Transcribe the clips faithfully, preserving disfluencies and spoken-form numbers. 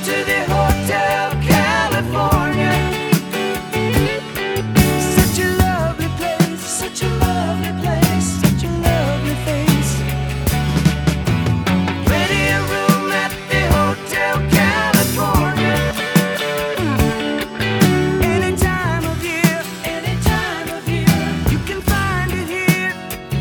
to the Hotel California. Such a lovely place, such a lovely place, such a lovely face. Plenty of room at the Hotel California. Any time of year, any time of year, you can find it here.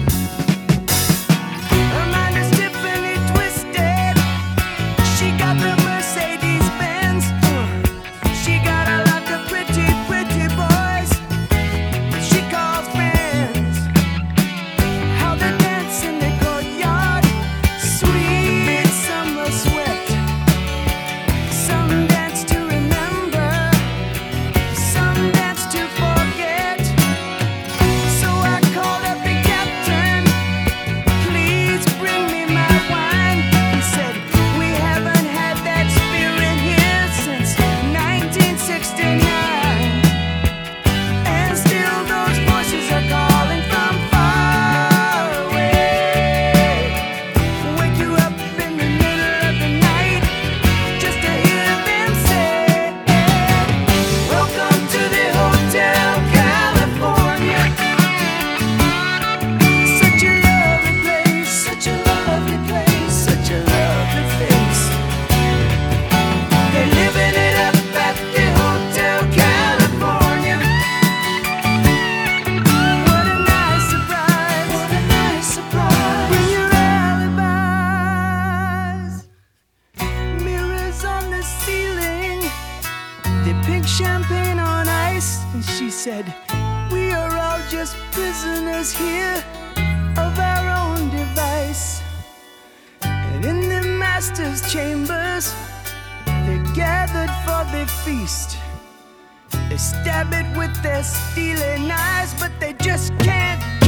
Her mind is Tiffany twisted. She got the Mercedes Benz. She got a lot of pretty, pretty boys she calls friends. How they dance in the courtyard, sweet summer sweat. Some dance to remember, some dance to forget. So I called up the captain, please bring me my wine. He said, we haven't had that spirit here since nineteen sixty-nine. And still those voices are calling from far away. Wake you up in the middle of the night just to hear them say, welcome to the Hotel California. Such a lovely place, such a lovely place, such a lovely face. They're living it up at the Hotel California. What a nice surprise, what a nice surprise. Bring your alibis. Mirrors on the ceiling, they pink champagne on ice. And she said, we are all just prisoners here of our own device. And in the master's chambers, they're gathered for the feast. They stab it with their steely knives, but they just can't